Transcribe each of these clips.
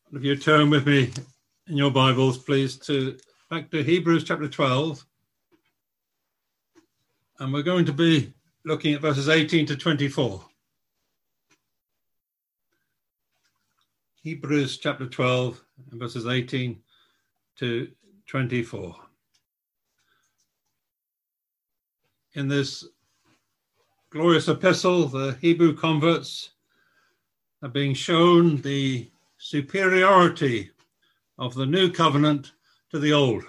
If you turn with me in your Bibles, please, back to Hebrews chapter 12. And we're going to be looking at verses 18 to 24. Hebrews chapter 12 and verses 18 to 24. In this glorious epistle, the Hebrew converts are being shown the superiority of the new covenant to the old.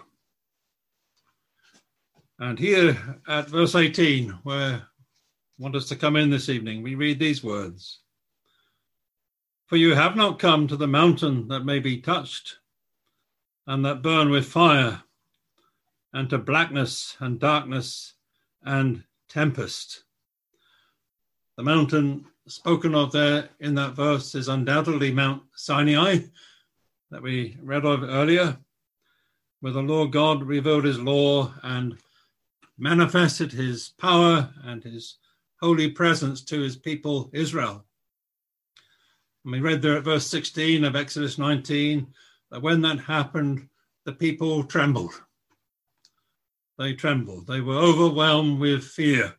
And here at verse 18, where I want us to come in this evening, we read these words. For you have not come to the mountain that may be touched and that burn with fire, and to blackness and darkness and tempest. The mountain spoken of there in that verse is undoubtedly Mount Sinai that we read of earlier, where the Lord God revealed his law and manifested his power and his holy presence to his people Israel. And we read there at verse 16 of Exodus 19 that when that happened, the people trembled. They trembled. They were overwhelmed with fear.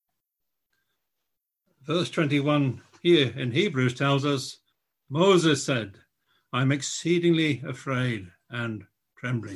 Verse 21 here in Hebrews tells us, Moses said, I'm exceedingly afraid and trembling.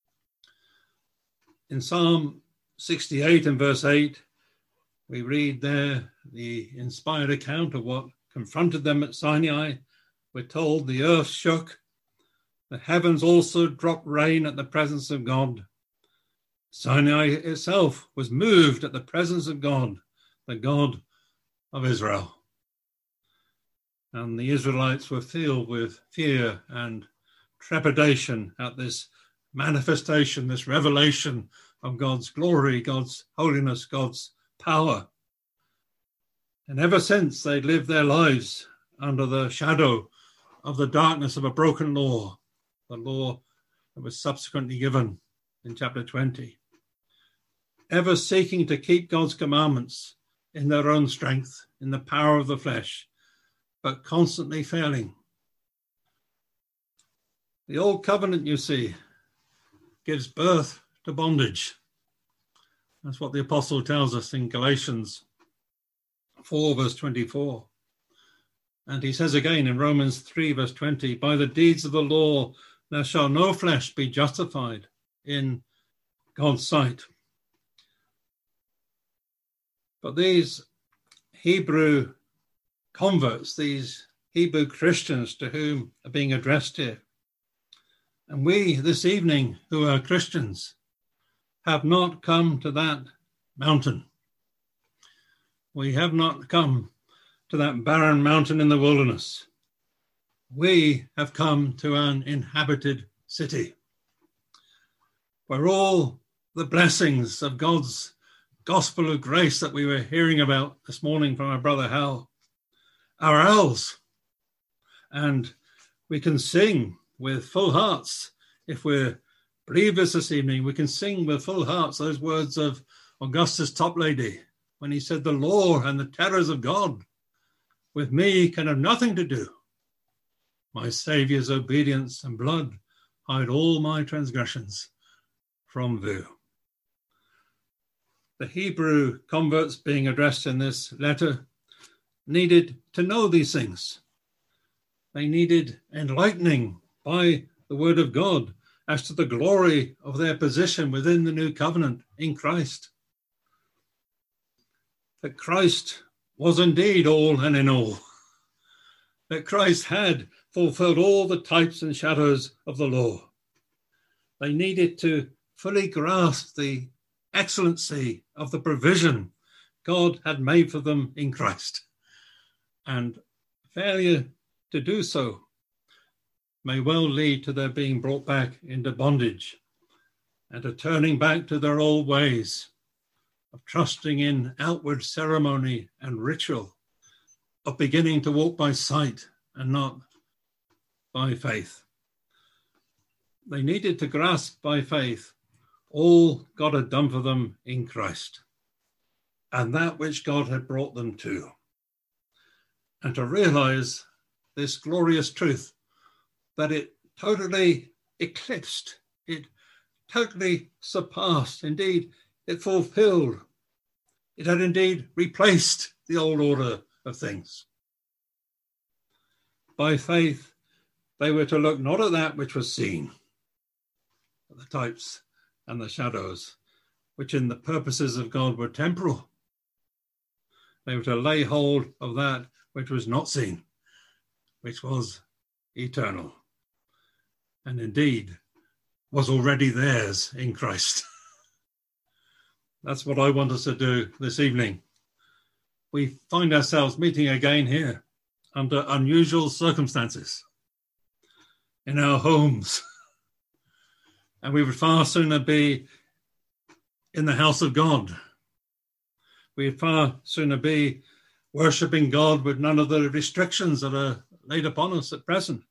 In Psalm 68 and verse 8, we read there the inspired account of what confronted them at Sinai. We're told the earth shook, the heavens also dropped rain at the presence of God. Sinai itself was moved at the presence of God, the God of Israel. And the Israelites were filled with fear and trepidation at this manifestation, this revelation of God's glory, God's holiness, God's power. And ever since they lived their lives under the shadow of the darkness of a broken law, the law that was subsequently given in chapter 20. Ever seeking to keep God's commandments in their own strength, in the power of the flesh, but constantly failing. The old covenant, you see, gives birth to bondage. That's what the apostle tells us in Galatians 4, verse 24. And he says again in Romans 3, verse 20, by the deeds of the law, there shall no flesh be justified in God's sight. But these Hebrew converts, these Hebrew Christians to whom are being addressed here, and we this evening who are Christians, have not come to that mountain. We have not come to that barren mountain in the wilderness. We have come to an inhabited city where all the blessings of God's gospel of grace that we were hearing about this morning from our brother Hal are ours. And we can sing with full hearts. If we're believers this evening, we can sing with full hearts those words of Augustus Toplady when he said, the law and the terrors of God with me can have nothing to do. My Saviour's obedience and blood hide all my transgressions from view. The Hebrew converts being addressed in this letter needed to know these things. They needed enlightening by the word of God as to the glory of their position within the new covenant in Christ. That Christ was indeed all and in all. That Christ had fulfilled all the types and shadows of the law. They needed to fully grasp the excellency of the provision God had made for them in Christ. And failure to do so may well lead to their being brought back into bondage and to turning back to their old ways of trusting in outward ceremony and ritual, of beginning to walk by sight and not by faith. They needed to grasp by faith all God had done for them in Christ and that which God had brought them to. And to realize this glorious truth that it totally eclipsed, it totally surpassed, indeed, it fulfilled. It had indeed replaced the old order of things. By faith, they were to look not at that which was seen, but the types and the shadows, which in the purposes of God were temporal. They were to lay hold of that which was not seen, which was eternal, and indeed was already theirs in Christ. That's what I want us to do this evening. We find ourselves meeting again here under unusual circumstances in our homes. And we would far sooner be in the house of God. We'd far sooner be worshipping God with none of the restrictions that are laid upon us at present.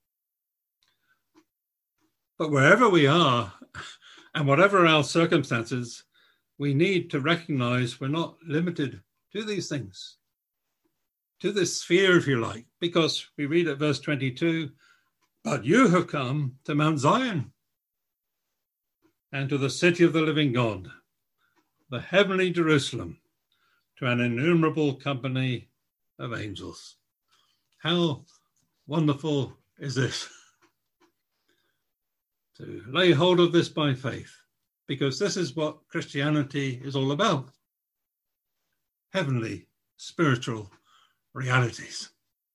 But wherever we are, and whatever our circumstances, we need to recognize we're not limited to these things, to this sphere, if you like, because we read at verse 22, but you have come to Mount Zion and to the city of the living God, the heavenly Jerusalem, to an innumerable company of angels. How wonderful is this? To lay hold of this by faith, because this is what Christianity is all about. Heavenly, spiritual realities.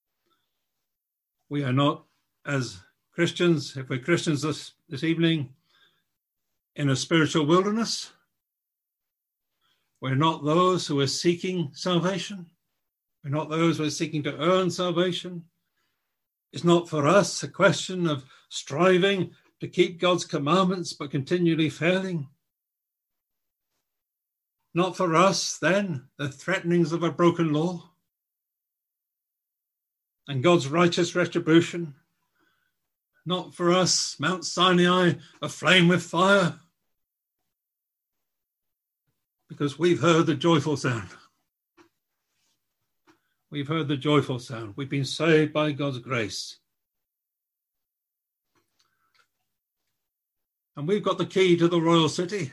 We are not, as Christians, if we're Christians this evening, in a spiritual wilderness. We're not those who are seeking salvation. We're not those who are seeking to earn salvation. It's not for us a question of striving to keep God's commandments but continually failing. Not for us, then, the threatenings of a broken law and God's righteous retribution. Not for us, Mount Sinai aflame with fire, because we've heard the joyful sound. We've heard the joyful sound. We've been saved by God's grace. And we've got the key to the royal city.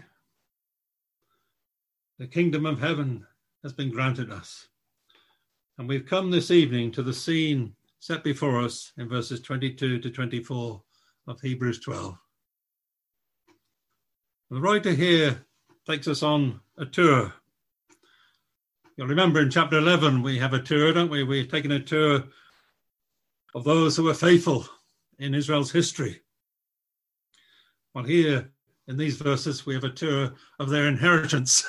The kingdom of heaven has been granted us. And we've come this evening to the scene set before us in verses 22 to 24 of Hebrews 12. The writer here takes us on a tour. You'll remember in chapter 11, we have a tour, don't we? We've taken a tour of those who were faithful in Israel's history. Well, here in these verses, we have a tour of their inheritance.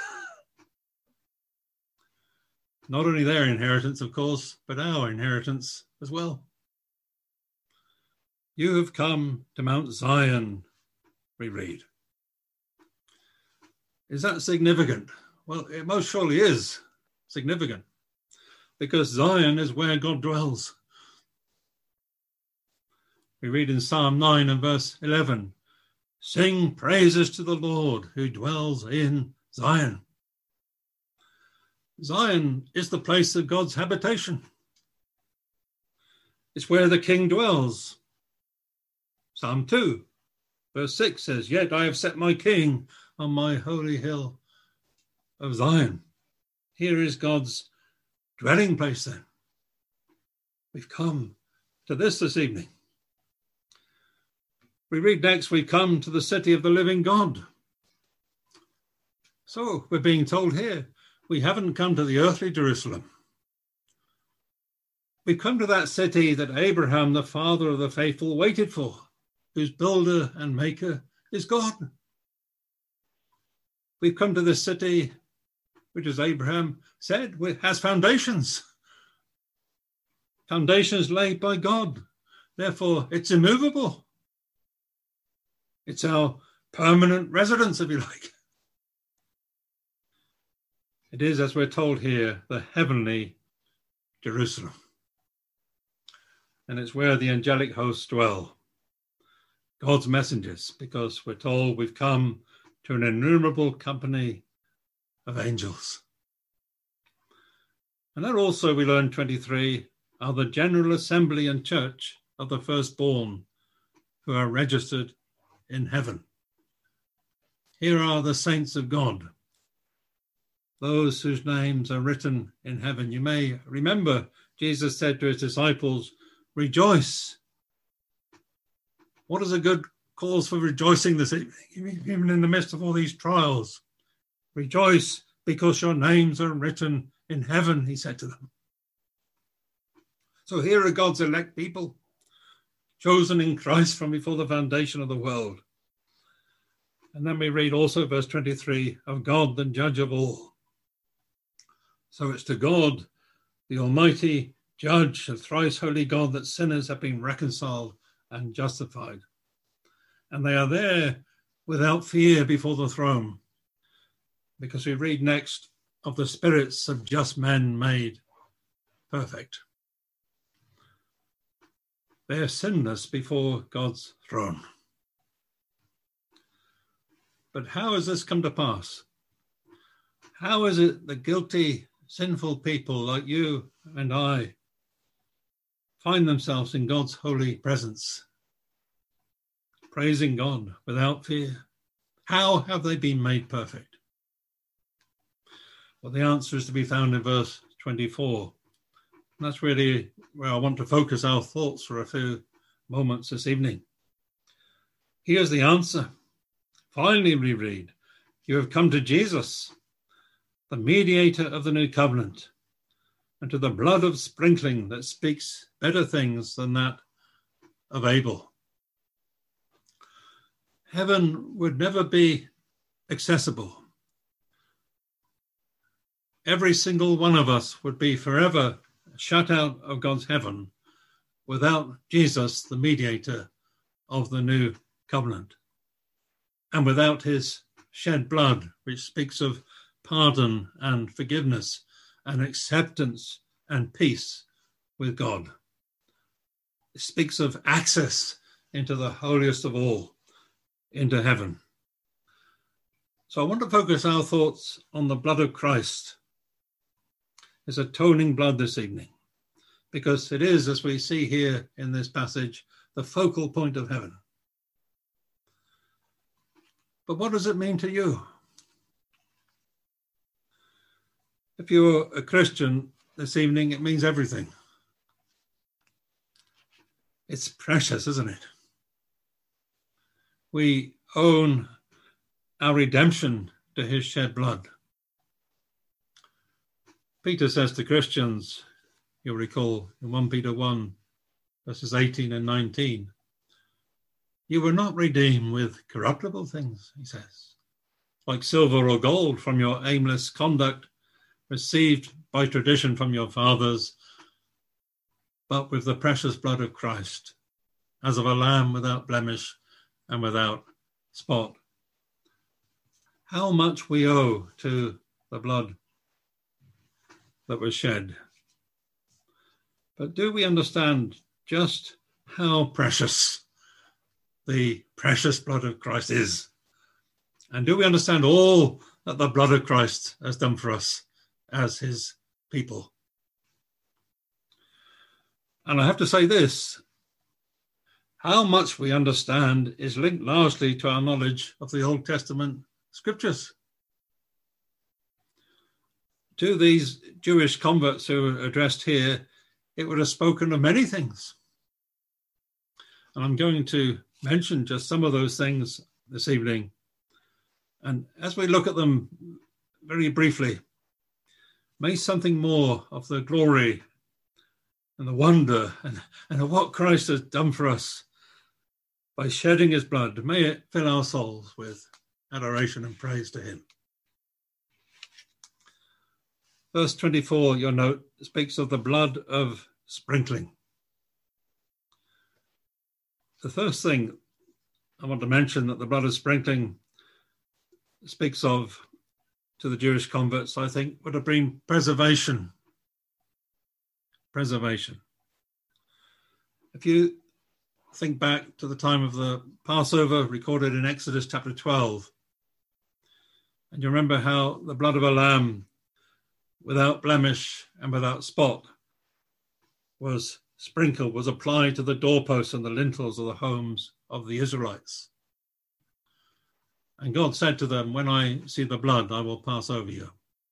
Not only their inheritance, of course, but our inheritance as well. You have come to Mount Zion, we read. Is that significant? Well, it most surely is significant, because Zion is where God dwells. We read in Psalm 9 and verse 11, sing praises to the Lord who dwells in Zion. Zion is the place of God's habitation. It's where the King dwells. Psalm 2, verse 6 says, yet I have set my King on my holy hill of Zion. Here is God's dwelling place then. We've come to this evening. We read next, we come to the city of the living God. So we're being told here, we haven't come to the earthly Jerusalem. We've come to that city that Abraham, the father of the faithful, waited for, whose builder and maker is God. We've come to this city, which, as Abraham said, has foundations. Foundations laid by God. Therefore, it's immovable. It's our permanent residence, if you like. It is, as we're told here, the heavenly Jerusalem. And it's where the angelic hosts dwell, God's messengers, because we're told we've come to an innumerable company of angels. And that also, we learn 23, are the general assembly and church of the firstborn who are registered in heaven. Here are the saints of God, those whose names are written in heaven. You may remember Jesus said to his disciples, rejoice. What is a good cause for rejoicing this evening, even in the midst of all these trials? Rejoice because your names are written in heaven, he said to them. So here are God's elect people, chosen in Christ from before the foundation of the world. And then we read also verse 23, of God, the judge of all. So it's to God, the almighty judge of thrice holy God, that sinners have been reconciled and justified. And they are there without fear before the throne, because we read next of the spirits of just men made perfect. They are sinless before God's throne. But how has this come to pass? How is it that guilty, sinful people like you and I find themselves in God's holy presence, praising God without fear? How have they been made perfect? Well, the answer is to be found in verse 24. And that's really where I want to focus our thoughts for a few moments this evening. Here's the answer. Finally, we read, you have come to Jesus, the mediator of the new covenant, and to the blood of sprinkling that speaks better things than that of Abel. Heaven would never be accessible. Every single one of us would be forever shut out of God's heaven without Jesus, the mediator of the new covenant, and without his shed blood, which speaks of pardon and forgiveness and acceptance and peace with God. It speaks of access into the holiest of all, into heaven. So I want to focus our thoughts on the blood of Christ, his atoning blood this evening, because it is, as we see here in this passage, the focal point of heaven. But what does it mean to you? If you're a Christian this evening, it means everything. It's precious, isn't it? We own our redemption to his shed blood. Peter says to Christians, you'll recall in 1 Peter 1, verses 18 and 19, you were not redeemed with corruptible things, he says, like silver or gold from your aimless conduct received by tradition from your fathers, but with the precious blood of Christ, as of a lamb without blemish and without spot. How much we owe to the blood that was shed. But do we understand just how precious the precious blood of Christ is? And do we understand all that the blood of Christ has done for us as his people? And I have to say this, how much we understand is linked largely to our knowledge of the Old Testament scriptures. To these Jewish converts who are addressed here, it would have spoken of many things. And I'm going to mention just some of those things this evening. And as we look at them very briefly, may something more of the glory and the wonder and of what Christ has done for us by shedding his blood, may it fill our souls with adoration and praise to him. Verse 24, you'll note, speaks of the blood of sprinkling. The first thing I want to mention that the blood of sprinkling speaks of to the Jewish converts, I think, would have been preservation. Preservation. If you think back to the time of the Passover recorded in Exodus chapter 12, and you remember how the blood of a lamb without blemish and without spot was sprinkled, was applied to the doorposts and the lintels of the homes of the Israelites. And God said to them, when I see the blood, I will pass over you.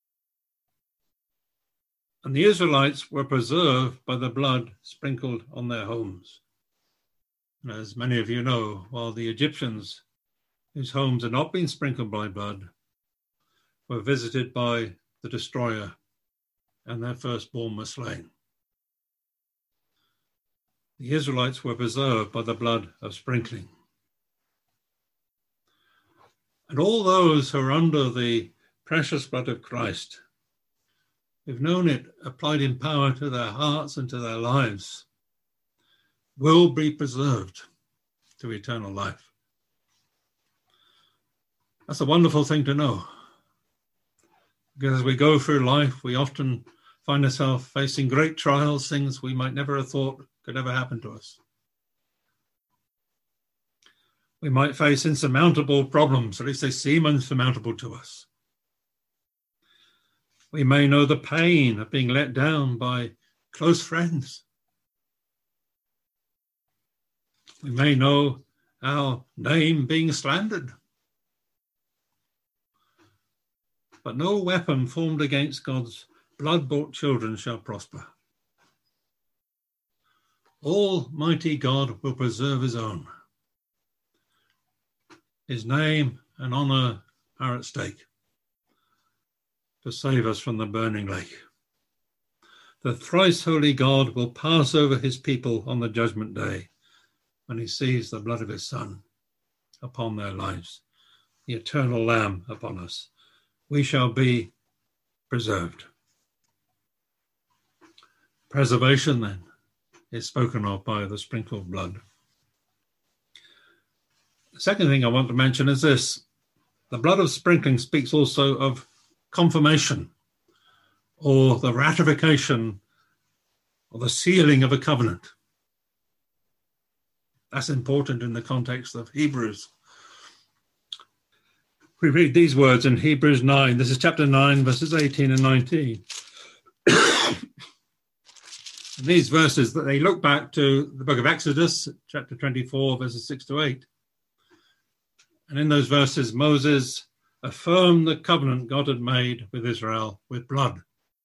And the Israelites were preserved by the blood sprinkled on their homes. And as many of you know, while the Egyptians, whose homes had not been sprinkled by blood, were visited by the destroyer, and their firstborn were slain. The Israelites were preserved by the blood of sprinkling. And all those who are under the precious blood of Christ, who've known it applied in power to their hearts and to their lives, will be preserved to eternal life. That's a wonderful thing to know. Because as we go through life, we often find ourselves facing great trials, things we might never have thought could ever happen to us. We might face insurmountable problems, at least they seem insurmountable to us. We may know the pain of being let down by close friends. We may know our name being slandered. But no weapon formed against God's blood-bought children shall prosper. Almighty God will preserve his own. His name and honour are at stake to save us from the burning lake. The thrice holy God will pass over his people on the judgment day when he sees the blood of his Son upon their lives, the eternal Lamb upon us. We shall be preserved. Preservation, then, is spoken of by the sprinkled blood. The second thing I want to mention is this. The blood of sprinkling speaks also of confirmation, or the ratification or the sealing of a covenant. That's important in the context of Hebrews. We read these words in Hebrews 9. This is chapter 9, verses 18 and 19. And these verses, that they look back to the book of Exodus, chapter 24, verses 6 to 8. And in those verses, Moses affirmed the covenant God had made with Israel with blood.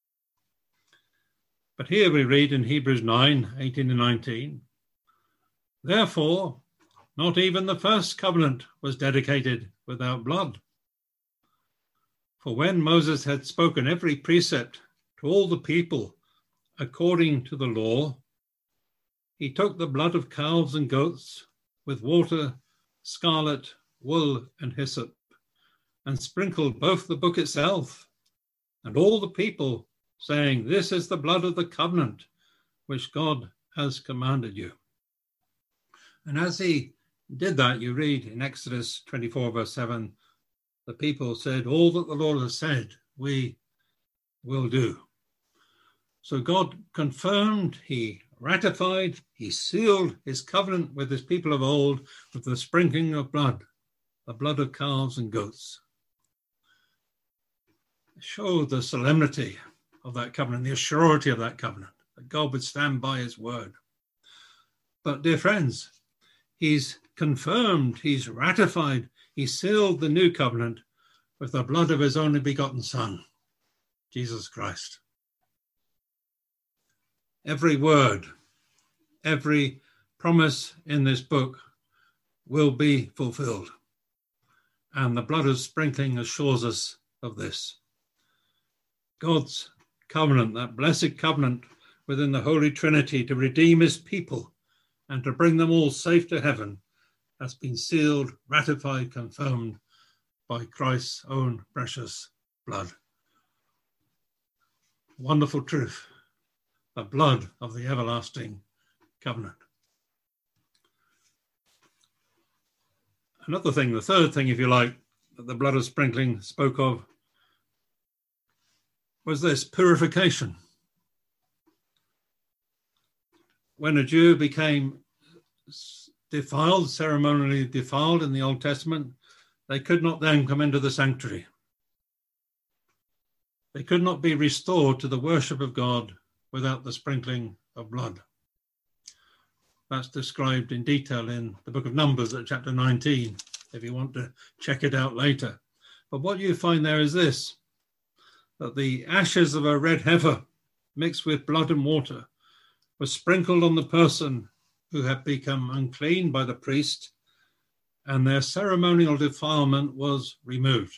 But here we read in Hebrews 9, 18 and 19, therefore, not even the first covenant was dedicated without blood. For when Moses had spoken every precept to all the people according to the law, he took the blood of calves and goats with water, scarlet, wool, and hyssop, and sprinkled both the book itself and all the people, saying, this is the blood of the covenant which God has commanded you. And as he did that, you read in Exodus 24, verse 7, the people said, all that the Lord has said, we will do. So God confirmed, he ratified, he sealed his covenant with his people of old with the sprinkling of blood, the blood of calves and goats. It showed the solemnity of that covenant, the surety of that covenant, that God would stand by his word. But dear friends, he's confirmed, he's ratified, he sealed the new covenant with the blood of his only begotten Son, Jesus Christ. Every word, every promise in this book will be fulfilled. And the blood of sprinkling assures us of this. God's covenant, that blessed covenant within the Holy Trinity to redeem his people and to bring them all safe to heaven, has been sealed, ratified, confirmed by Christ's own precious blood. Wonderful truth, the blood of the everlasting covenant. Another thing, the third thing, if you like, that the blood of sprinkling spoke of was this, purification. When a Jew became defiled, ceremonially defiled in the Old Testament, they could not then come into the sanctuary. They could not be restored to the worship of God without the sprinkling of blood. That's described in detail in the book of Numbers at chapter 19, if you want to check it out later. But what you find there is this, that the ashes of a red heifer mixed with blood and water were sprinkled on the person who had become unclean by the priest, and their ceremonial defilement was removed.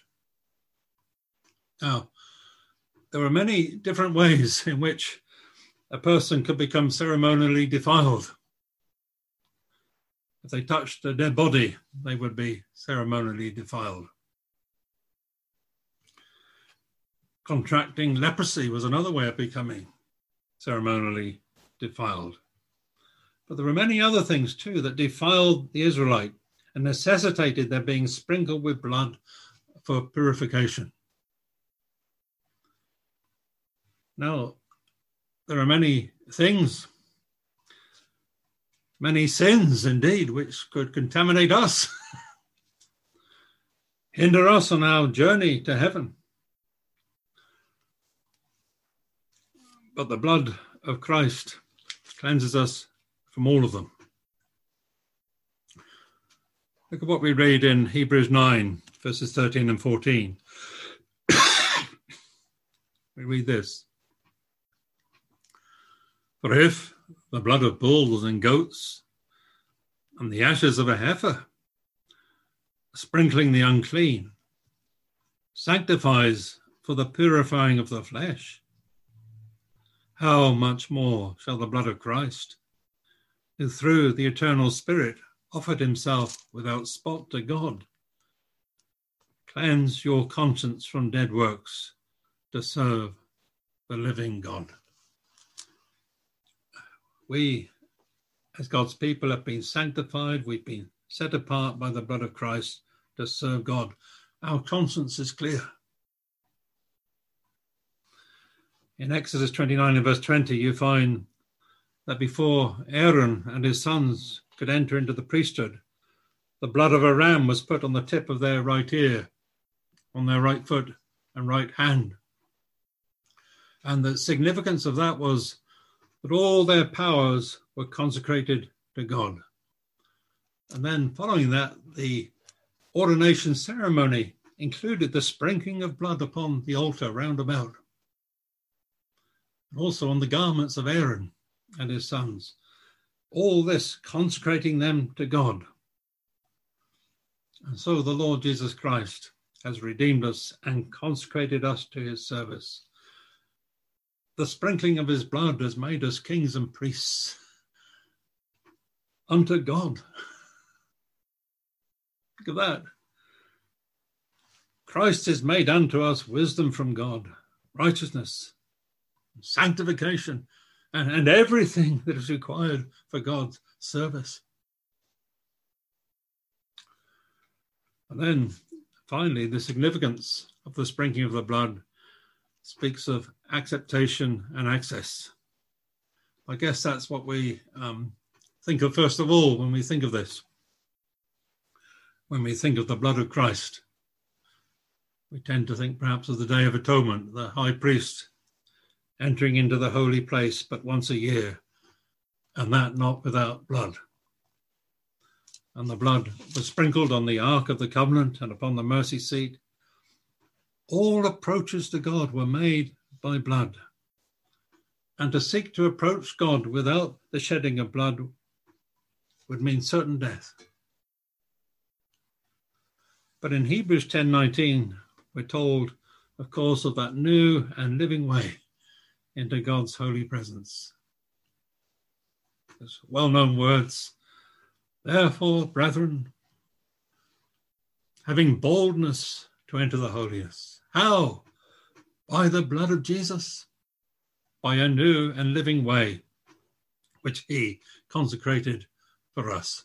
Now, there are many different ways in which a person could become ceremonially defiled. If they touched a dead body, they would be ceremonially defiled. Contracting leprosy was another way of becoming ceremonially defiled. But there are many other things too that defiled the Israelite and necessitated their being sprinkled with blood for purification. Now, there are many things, many sins indeed, which could contaminate us, hinder us on our journey to heaven. But the blood of Christ cleanses us from all of them. Look at what we read in Hebrews 9, verses 13 and 14. We read this. For if the blood of bulls and goats and the ashes of a heifer, sprinkling the unclean, sanctifies for the purifying of the flesh, how much more shall the blood of Christ, who through the eternal Spirit offered himself without spot to God, cleanse your conscience from dead works to serve the living God. We, as God's people, have been sanctified. We've been set apart by the blood of Christ to serve God. Our conscience is clear. In Exodus 29 and verse 20, you find that before Aaron and his sons could enter into the priesthood, the blood of a ram was put on the tip of their right ear, on their right foot and right hand. And the significance of that was that all their powers were consecrated to God. And then following that, the ordination ceremony included the sprinkling of blood upon the altar round about, and also on the garments of Aaron and his sons. All this consecrating them to God. And so the Lord Jesus Christ has redeemed us and consecrated us to his service. The sprinkling of his blood has made us kings and priests unto God. Look at that. Christ is made unto us wisdom from God, righteousness, sanctification, and everything that is required for God's service. And then finally, the significance of the sprinkling of the blood speaks of acceptation and access. I guess that's what we think of first of all when we think of this. When we think of the blood of Christ, we tend to think perhaps of the Day of Atonement, the high priest entering into the holy place but once a year, and that not without blood. And the blood was sprinkled on the Ark of the Covenant and upon the mercy seat. All approaches to God were made by blood. And to seek to approach God without the shedding of blood would mean certain death. But in Hebrews 10:19, we're told, of course, of that new and living way into God's holy presence. There's well-known words. Therefore, brethren, having boldness to enter the holiest. How? By the blood of Jesus, by a new and living way, which he consecrated for us.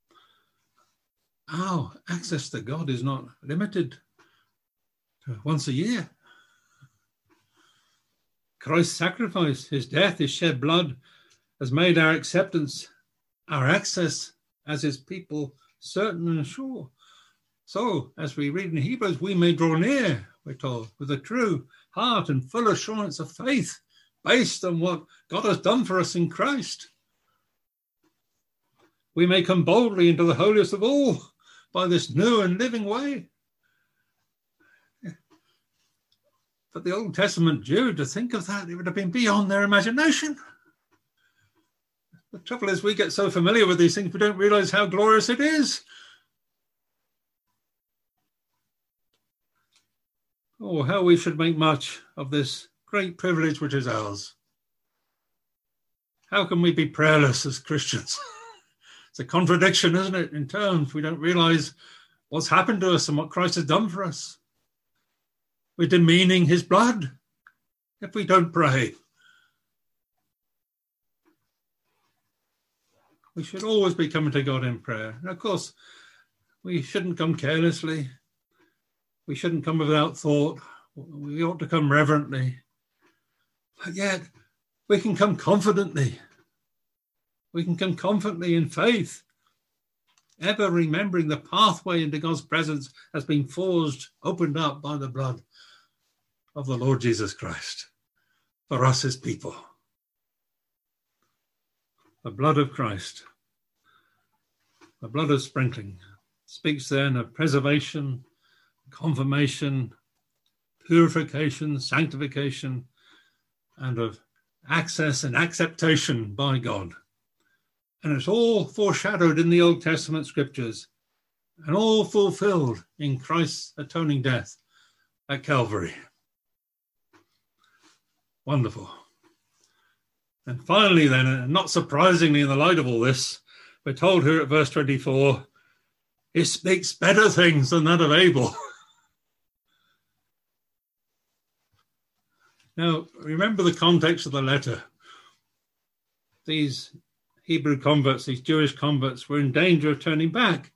Our access to God is not limited to once a year. Christ's sacrifice, his death, his shed blood, has made our acceptance, our access as his people certain and sure. So, as we read in Hebrews, we may draw near, we're told, with a true heart and full assurance of faith based on what God has done for us in Christ. we may come boldly into the holiest of all by this new and living way. For the Old Testament Jew to think of that, it would have been beyond their imagination. The trouble is we get so familiar with these things, we don't realize how glorious it is. Oh, how we should make much of this great privilege which is ours. How can we be prayerless as Christians? It's a contradiction, isn't it, in terms we don't realize what's happened to us and what Christ has done for us. We're demeaning his blood if we don't pray. We should always be coming to God in prayer. And of course, we shouldn't come carelessly. We shouldn't come without thought. We ought to come reverently. But yet, we can come confidently. We can come confidently in faith, ever remembering the pathway into God's presence has been forged, opened up by the blood of the Lord Jesus Christ for us, his people. The blood of Christ, the blood of sprinkling, speaks then of preservation, confirmation, purification, sanctification, and of access and acceptation by God. And it's all foreshadowed in the Old Testament scriptures and all fulfilled in Christ's atoning death at Calvary. Wonderful. And finally then, and not surprisingly in the light of all this, we're told here at verse 24, it speaks better things than that of Abel. Now, remember the context of the letter. These Hebrew converts, these Jewish converts, were in danger of turning back.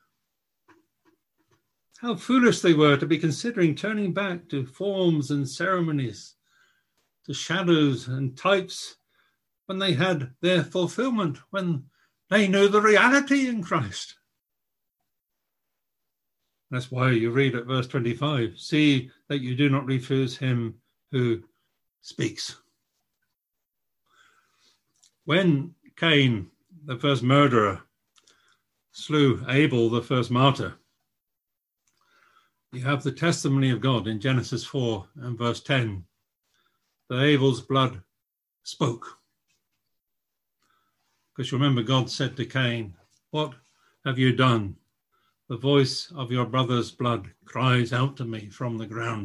How foolish they were to be considering turning back to forms and ceremonies, to shadows and types, when they had their fulfillment, when they knew the reality in Christ. That's why you read at verse 25, see that you do not refuse him who speaks. When Cain, the first murderer, slew Abel, the first martyr, you have the testimony of God in Genesis 4 and verse 10, that Abel's blood spoke. Because remember, God said to Cain, what have you done? The voice of your brother's blood cries out to me from the ground.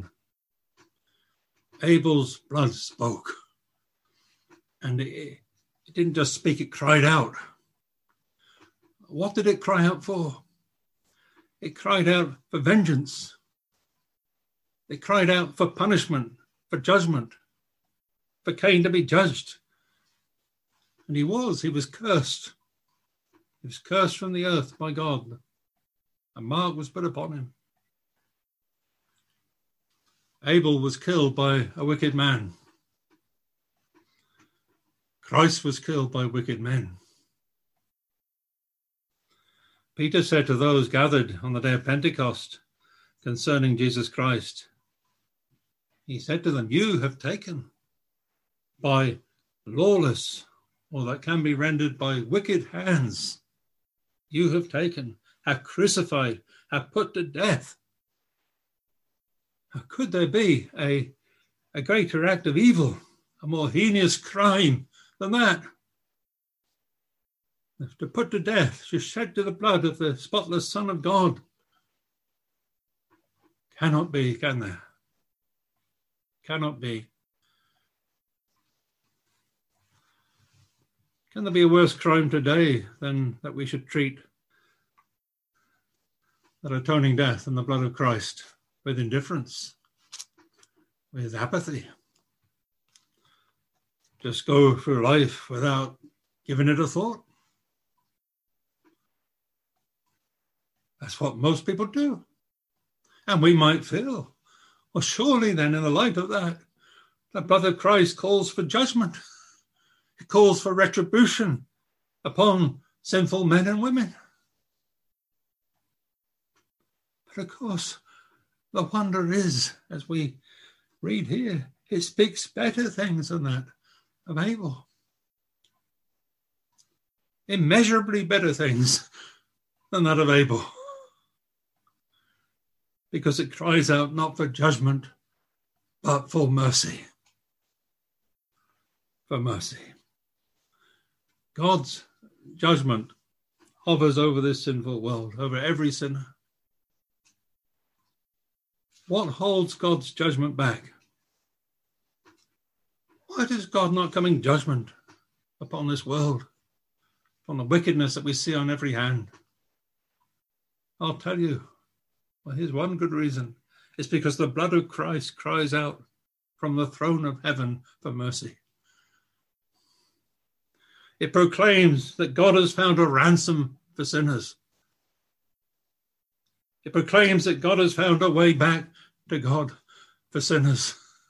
Abel's blood spoke. And it didn't just speak, it cried out. What did it cry out for? It cried out for vengeance. It cried out for punishment, for judgment, for Cain to be judged. And he was cursed. He was cursed from the earth by God. A mark was put upon him. Abel was killed by a wicked man. Christ was killed by wicked men. Peter said to those gathered on the day of Pentecost concerning Jesus Christ, he said to them, you have taken by lawless, or that can be rendered by wicked hands, you have taken, have crucified, have put to death. How could there be a greater act of evil, a more heinous crime than that? To put to death, to shed to the blood of the spotless Son of God. Cannot be, can there? Cannot be. Can there be a worse crime today than that we should treat that atoning death and the blood of Christ with indifference, with apathy? Just go through life without giving it a thought. That's what most people do. And we might feel, well, surely then in the light of that, the blood of Christ calls for judgment. It calls for retribution upon sinful men and women. But of course, the wonder is, as we read here, it speaks better things than that of Abel. immeasurably better things than that of Abel, because it cries out not for judgment, but for mercy. For mercy. God's judgment hovers over this sinful world, over every sinner. What holds God's judgment back? Why does God not come in judgment upon this world, upon the wickedness that we see on every hand? I'll tell you, well, here's one good reason. It's because the blood of Christ cries out from the throne of heaven for mercy. It proclaims that God has found a ransom for sinners. It proclaims that God has found a way back to God for sinners.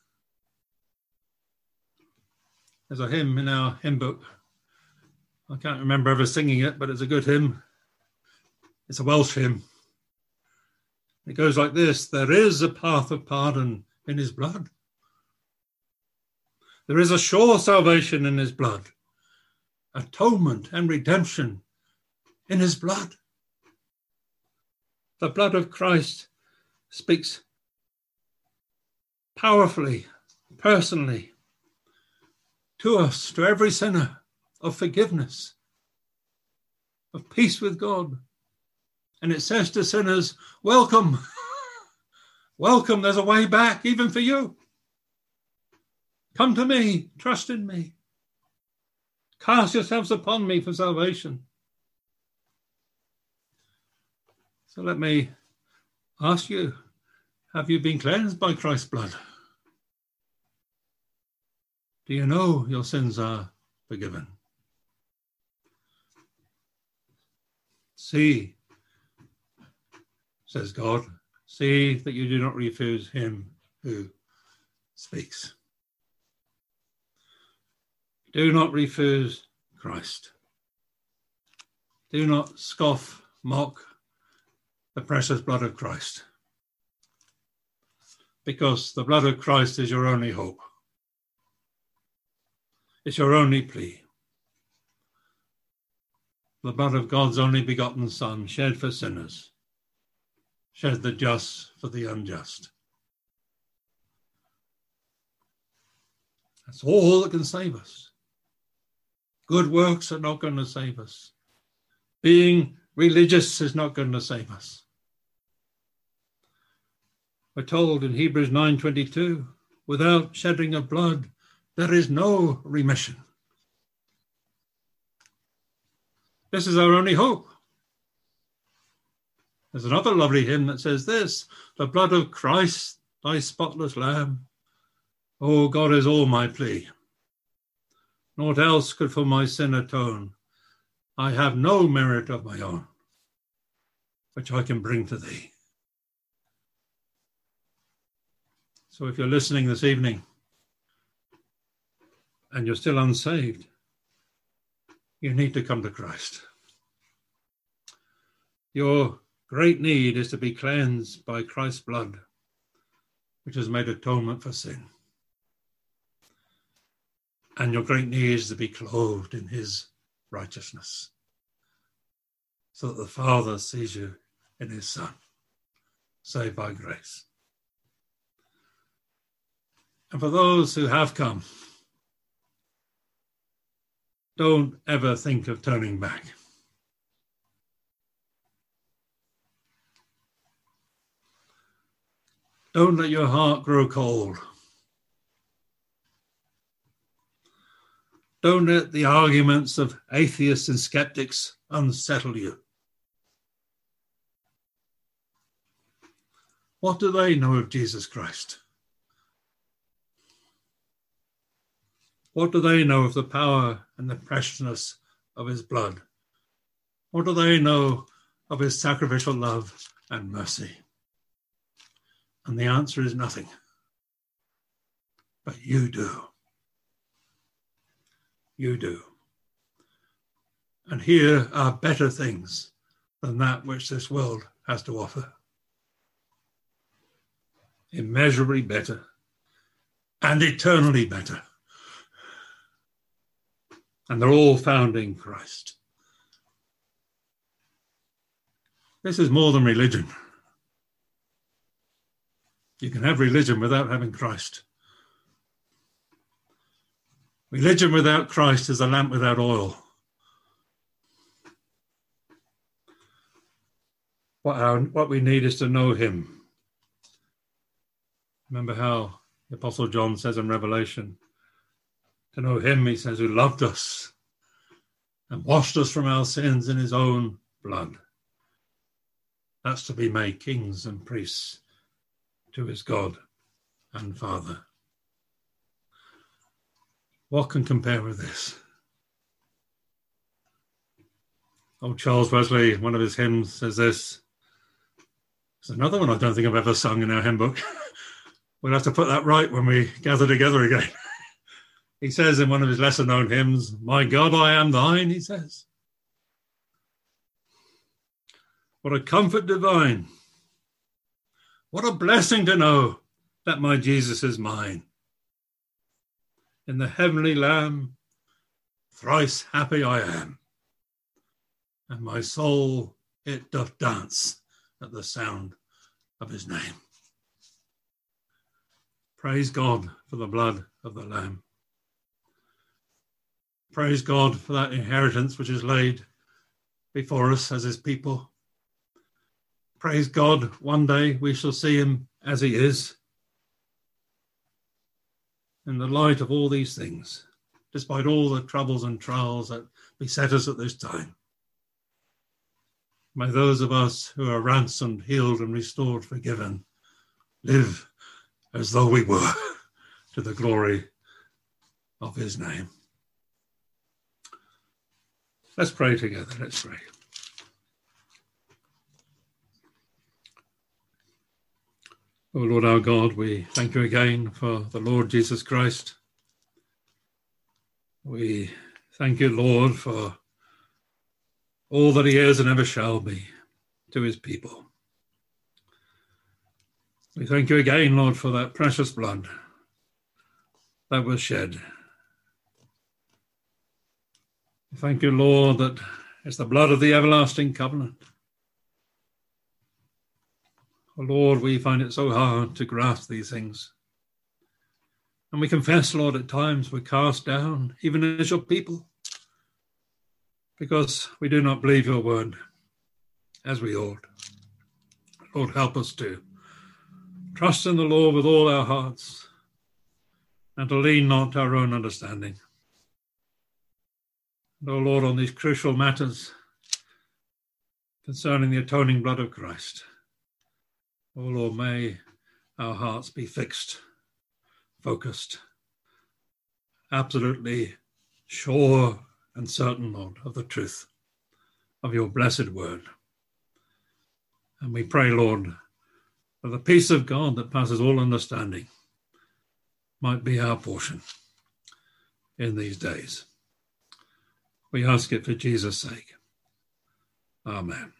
There's a hymn in our hymn book. I can't remember ever singing it, but it's a good hymn. It's a Welsh hymn. It goes like this: there is a path of pardon in his blood. There is a sure salvation in his blood. Atonement and redemption in his blood. The blood of Christ speaks powerfully, personally, to us, to every sinner, of forgiveness, of peace with God. And it says to sinners, welcome, welcome, there's a way back even for you. Come to me, trust in me. Cast yourselves upon me for salvation. So let me ask you, have you been cleansed by Christ's blood? Do you know your sins are forgiven? See, says God, see that you do not refuse him who speaks. Do not refuse Christ. Do not scoff, mock the precious blood of Christ, because the blood of Christ is your only hope. It's your only plea. The blood of God's only begotten Son, shed for sinners, shed the just for the unjust. That's all that can save us. Good works are not going to save us. Being religious is not going to save us. We're told in Hebrews 9:22, without shedding of blood, there is no remission. This is our only hope. There's another lovely hymn that says this: the blood of Christ, thy spotless lamb. O God is all my plea. Naught else could for my sin atone. I have no merit of my own, which I can bring to thee. So if you're listening this evening and you're still unsaved, you need to come to Christ. Your great need is to be cleansed by Christ's blood, which has made atonement for sin. And your great need is to be clothed in his righteousness, so that the Father sees you in his Son, saved by grace. And for those who have come, don't ever think of turning back. Don't let your heart grow cold. Don't let the arguments of atheists and skeptics unsettle you. What do they know of Jesus Christ? What do they know of the power and the preciousness of his blood? What do they know of his sacrificial love and mercy? And the answer is nothing. But you do. You do. And here are better things than that which this world has to offer. Immeasurably better and eternally better. And they're all found in Christ. This is more than religion. You can have religion without having Christ. Religion without Christ is a lamp without oil. What we need is to know him. Remember how the Apostle John says in Revelation, to know him, he says, who loved us and washed us from our sins in his own blood. That's to be made kings and priests to his God and Father. What can compare with this? Old Charles Wesley, one of his hymns, says this. There's another one I don't think I've ever sung in our hymn book. We'll have to put that right when we gather together again. He says in one of his lesser-known hymns, my God, I am thine, he says. What a comfort divine. What a blessing to know that my Jesus is mine. In the heavenly Lamb, thrice happy I am. And my soul, it doth dance at the sound of his name. Praise God for the blood of the Lamb. Praise God for that inheritance which is laid before us as his people. Praise God, one day we shall see him as he is. In the light of all these things, despite all the troubles and trials that beset us at this time, may those of us who are ransomed, healed and restored, forgiven, live as though we were, to the glory of his name. Let's pray together. Let's pray. O Lord our God, we thank you again for the Lord Jesus Christ. We thank you, Lord, for all that he is and ever shall be to his people. We thank you again, Lord, for that precious blood that was shed. We thank you, Lord, that it's the blood of the everlasting covenant. Oh, Lord, we find it so hard to grasp these things. And we confess, Lord, at times we're cast down, even as your people, because we do not believe your word as we ought. Lord, help us to trust in the Lord with all our hearts and to lean not to our own understanding. And, oh Lord, on these crucial matters concerning the atoning blood of Christ, oh Lord, may our hearts be fixed, focused, absolutely sure and certain, Lord, of the truth of your blessed word. And we pray, Lord, that the peace of God that passes all understanding might be our portion in these days. We ask it for Jesus' sake. Amen.